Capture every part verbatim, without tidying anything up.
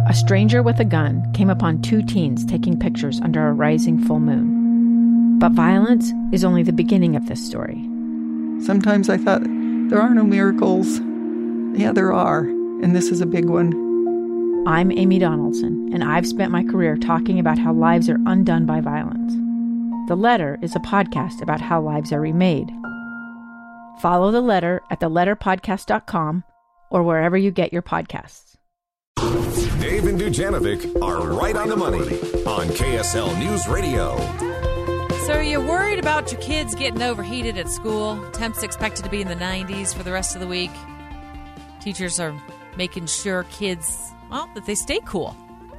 a stranger with a gun came upon two teens taking pictures under a rising full moon. But violence is only the beginning of this story. Sometimes I thought, there are no miracles. Yeah, there are, and this is a big one. I'm Amy Donaldson, and I've spent my career talking about how lives are undone by violence. The Letter is a podcast about how lives are remade. Follow The Letter at the letter podcast dot com or wherever you get your podcasts. Dave and Dujanovic are right on the money on K S L News Radio. So are you worried about your kids getting overheated at school? Temps expected to be in the nineties for the rest of the week. Teachers are making sure kids, well, that they stay cool.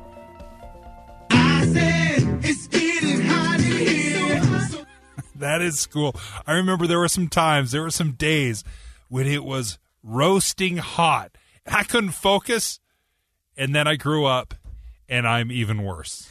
I said it's getting hot in here. That is school. I remember there were some times, there were some days when it was roasting hot. I couldn't focus, and then I grew up, and I'm even worse.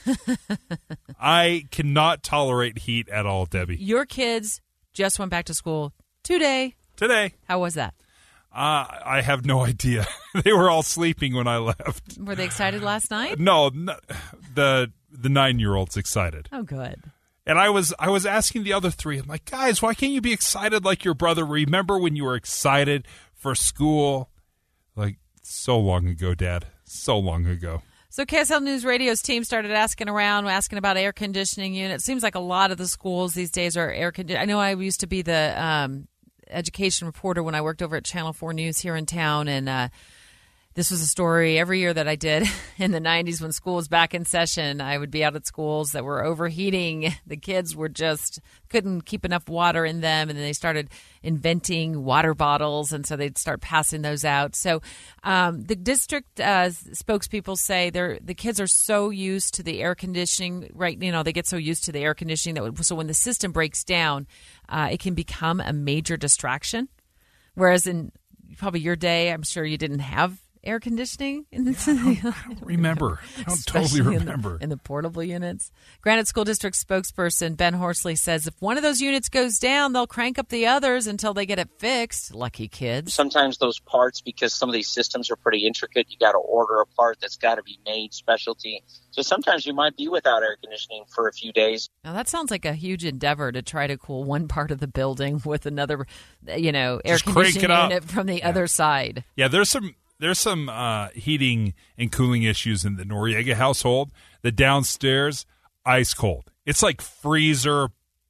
I cannot tolerate heat at all, Debbie. Your kids just went back to school today. Today. How was that? Uh, I have no idea. They were all sleeping when I left. Were they excited last night? No, no the the nine-year-old's excited. Oh, good. And I was I was asking the other three, I'm like, guys, why can't you be excited like your brother? Remember when you were excited for school? Like, so long ago, Dad. So long ago. So K S L News Radio's team started asking around, asking about air conditioning units. Seems like a lot of the schools these days are air conditioned. I know I used to be the um, education reporter when I worked over at Channel four News here in town, and uh, this was a story every year that I did in the nineties when school was back in session. I would be out at schools that were overheating. The kids were just couldn't keep enough water in them, and then they started inventing water bottles, and so they'd start passing those out. So um, the district uh, spokespeople say they're the kids are so used to the air conditioning, right? You know, they get so used to the air conditioning that so when the system breaks down, uh, it can become a major distraction. Whereas in probably your day, I'm sure you didn't have air conditioning in the yeah, I, don't, I don't remember. I don't totally remember. In the, in the portable units. Granite School District spokesperson Ben Horsley says if one of those units goes down, they'll crank up the others until they get it fixed. Lucky kids. Sometimes those parts, because some of these systems are pretty intricate, you got to order a part that's got to be made specialty. So sometimes you might be without air conditioning for a few days. Now that sounds like a huge endeavor to try to cool one part of the building with another, you know, air Just crank conditioning it up. unit from the Yeah. other side. Yeah, there's some there's some uh, heating and cooling issues in the Noriega household. The downstairs, ice cold. It's like freezer,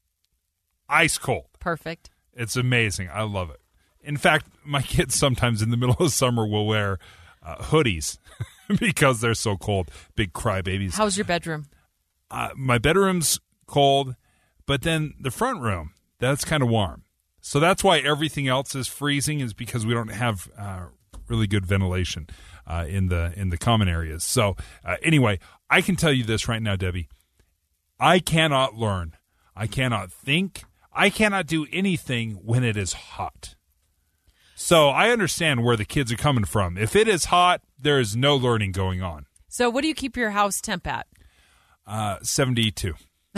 ice cold. Perfect. It's amazing. I love it. In fact, my kids sometimes in the middle of summer will wear uh, hoodies because they're so cold. Big crybabies. How's your bedroom? Uh, my bedroom's cold, but then the front room, that's kind of warm. So that's why everything else is freezing, is because we don't have uh, really good ventilation uh, in the in the common areas. So uh, anyway, I can tell you this right now, Debbie. I cannot learn. I cannot think. I cannot do anything when it is hot. So I understand where the kids are coming from. If it is hot, there is no learning going on. So what do you keep your house temp at? Uh, seventy-two.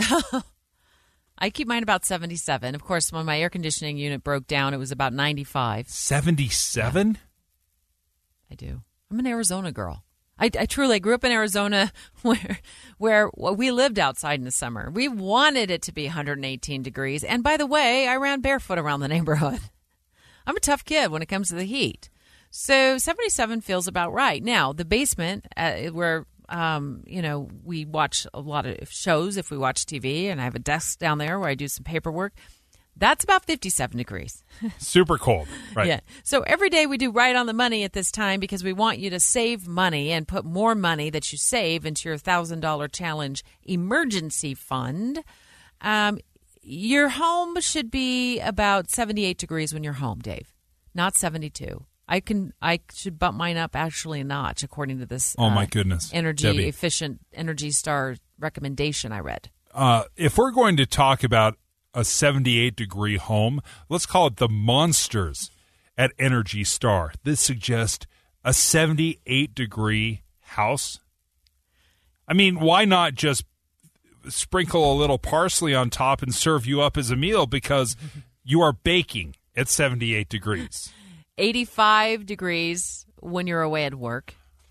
I keep mine about seventy-seven. Of course, when my air conditioning unit broke down, it was about ninety-five. seventy-seven? Yeah. I do. I'm an Arizona girl. I, I truly I grew up in Arizona where where well, we lived outside in the summer. We wanted it to be one hundred eighteen degrees. And by the way, I ran barefoot around the neighborhood. I'm a tough kid when it comes to the heat. So seventy-seven feels about right. Now, the basement uh, where Um, you know, we watch a lot of shows if we watch T V, and I have a desk down there where I do some paperwork. That's about fifty-seven degrees. Super cold. Right. Yeah. So every day we do right on the money at this time because we want you to save money and put more money that you save into your one thousand dollars challenge emergency fund. Um, your home should be about seventy-eight degrees when you're home, Dave, not seventy-two. I can I should bump mine up actually a notch according to this. Oh my uh, goodness, energy Debbie. efficient Energy Star recommendation I read. Uh, if we're going to talk about a seventy-eight degree home, let's call it the monsters at Energy Star. This suggests a seventy-eight degree house. I mean, why not just sprinkle a little parsley on top and serve you up as a meal because you are baking at seventy-eight degrees. eighty-five degrees when you're away at work.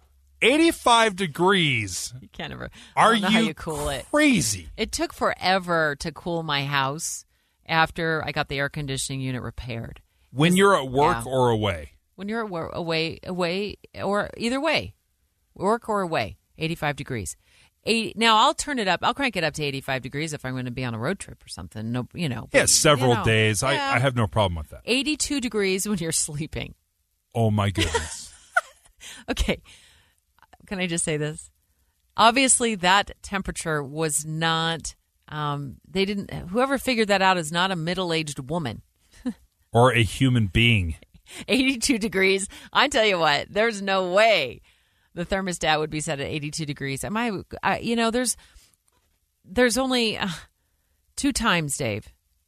eighty-five degrees. You can't ever. Are I don't know you, how you cool it? crazy? It took forever to cool my house after I got the air conditioning unit repaired. When you're at work yeah. or away? When you're away, away, or either way, work or away, eighty-five degrees. eighty, now, I'll turn it up. I'll crank it up to eighty-five degrees if I'm going to be on a road trip or something. No, you know. Yeah, but, several you know, days. yeah. I, I have no problem with that. eighty-two degrees when you're sleeping. Oh, my goodness. Okay. Can I just say this? Obviously, that temperature was not, um, they didn't, whoever figured that out is not a middle-aged woman. Or a human being. eighty-two degrees. I tell you what, there's no way the thermostat would be set at eighty-two degrees. Am I, I you know, there's there's only uh, two times, Dave,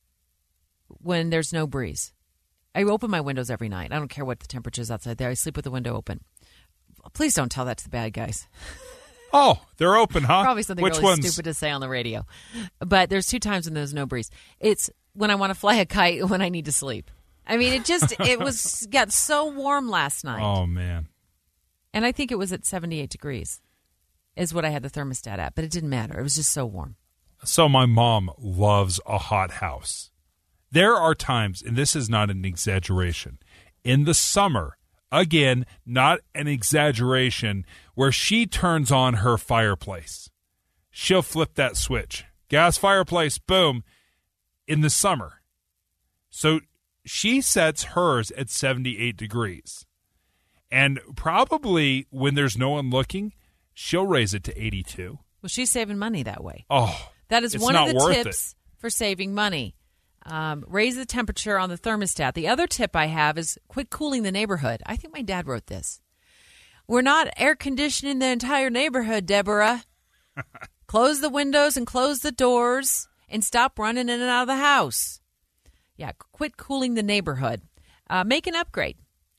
when there's no breeze. I open my windows every night. I don't care what the temperature is outside there. I sleep with the window open. Please don't tell that to the bad guys. Oh, they're open, huh? Probably something Which really ones? stupid to say on the radio. But there's two times when there's no breeze. It's when I want to fly a kite, when I need to sleep. I mean, it just, it was, got so warm last night. Oh, man. And I think it was at seventy-eight degrees is what I had the thermostat at, but it didn't matter. It was just so warm. So my mom loves a hot house. There are times, and this is not an exaggeration, in the summer, again, not an exaggeration, where she turns on her fireplace. She'll flip that switch. Gas fireplace, boom, in the summer. So she sets hers at seventy-eight degrees. And probably when there's no one looking, she'll raise it to eighty-two. Well, she's saving money that way. Oh, that is it's one not of the worth tips it. for saving money. Um, raise the temperature on the thermostat. The other tip I have is quit cooling the neighborhood. I think my dad wrote this. We're not air conditioning the entire neighborhood, Deborah. Close the windows and close the doors and stop running in and out of the house. Yeah, quit cooling the neighborhood. Uh, make an upgrade.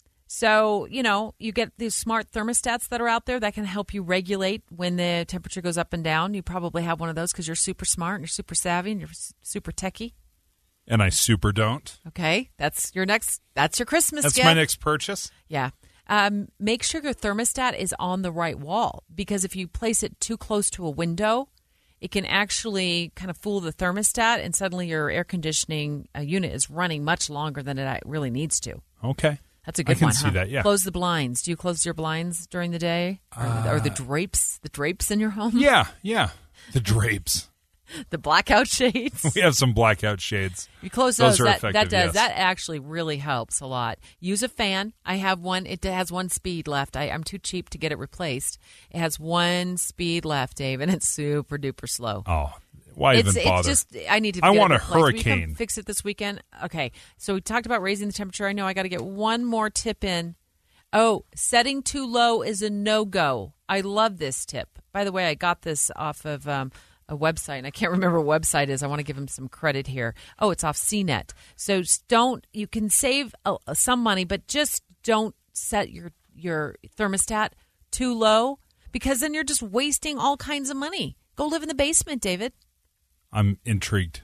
So, you know, you get these smart thermostats that are out there that can help you regulate when the temperature goes up and down. You probably have one of those because you're super smart and you're super savvy and you're super techie. And I super don't. Okay, that's your next, that's your Christmas That's gift. my next purchase? Yeah. Um, make sure your thermostat is on the right wall because if you place it too close to a window, it can actually kind of fool the thermostat and suddenly your air conditioning uh, unit is running much longer than it really needs to. Okay. That's a good I can one, see huh? that, yeah. Close the blinds. Do you close your blinds during the day? Or, Uh, or the drapes? The drapes in your home? Yeah, yeah. The drapes. The blackout shades? We have some blackout shades. You close Those those. are that, effective, that does. yes. That actually really helps a lot. Use a fan. I have one. It has one speed left. I, I'm too cheap to get it replaced. It has one speed left, Dave, and it's super duper slow. Oh, why it's, even bother? It's just, I need to I get want it a replaced. Will you come hurricane. fix it this weekend? Okay. So we talked about raising the temperature. I know I got to get one more tip in. Oh, setting too low is a no-go. I love this tip. By the way, I got this off of um, a website, and I can't remember what website it is. I want to give them some credit here. Oh, it's off C net. So just don't, you can save uh, some money, but just don't set your, your thermostat too low because then you're just wasting all kinds of money. Go live in the basement, David. I'm intrigued.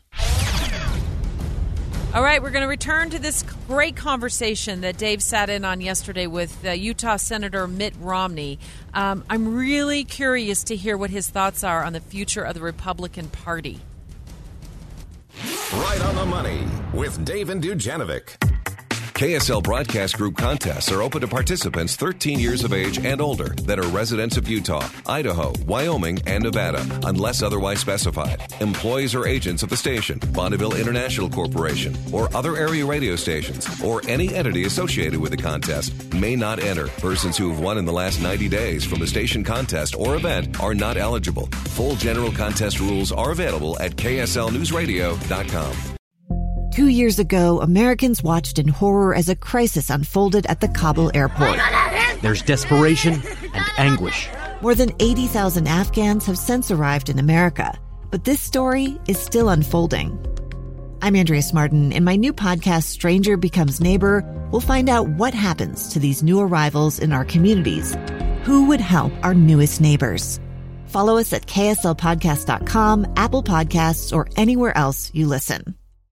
All right, we're going to return to this great conversation that Dave sat in on yesterday with uh, Utah Senator Mitt Romney. Um, I'm really curious to hear what his thoughts are on the future of the Republican Party. Right on the money with Dave and Dujanovic. K S L Broadcast Group contests are open to participants thirteen years of age and older that are residents of Utah, Idaho, Wyoming, and Nevada, unless otherwise specified. Employees or agents of the station, Bonneville International Corporation, or other area radio stations, or any entity associated with the contest may not enter. Persons who have won in the last ninety days from the station contest or event are not eligible. Full general contest rules are available at K S L news radio dot com. Two years ago, Americans watched in horror as a crisis unfolded at the Kabul airport. There's desperation and anguish. More than eighty thousand Afghans have since arrived in America, but this story is still unfolding. I'm Andrea Smartin. In my new podcast, Stranger Becomes Neighbor, we'll find out what happens to these new arrivals in our communities. Who would help our newest neighbors? Follow us at K S L podcast dot com, Apple Podcasts, or anywhere else you listen.